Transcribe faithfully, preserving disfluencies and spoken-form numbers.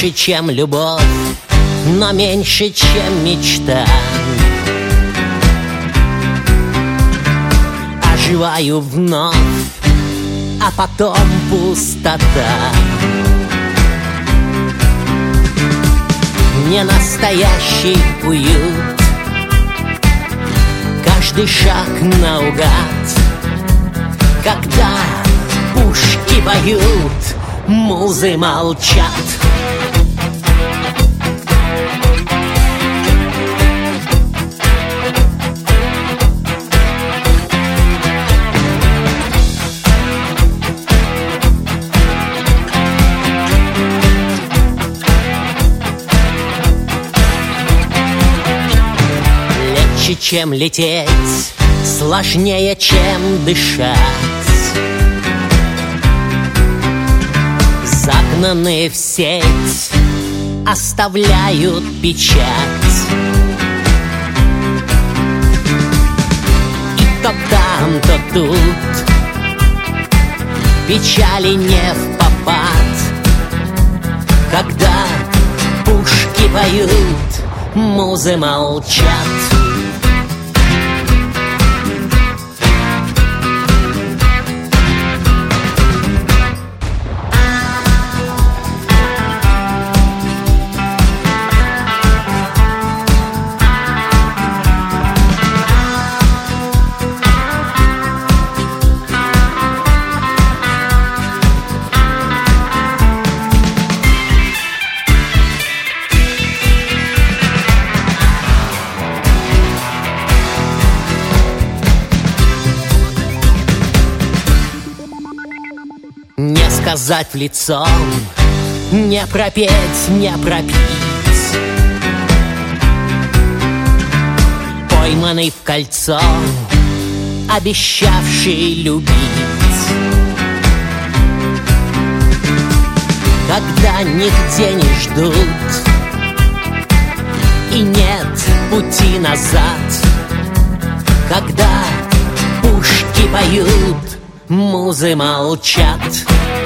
Больше, чем любовь, но меньше, чем мечта. Оживаю вновь, а потом пустота. Не настоящий уют, каждый шаг наугад. Когда пушки поют, музы молчат. Легче, чем лететь, сложнее, чем дышать. Загнанные в сеть оставляют печать. И то там, то тут печали не впопад. Когда пушки поют, музы молчат. Не сказать в лицо, не пропеть, не пропить. Пойманный в кольцо, обещавший любить. Когда нигде не ждут и нет пути назад. Когда пушки поют, музы молчат.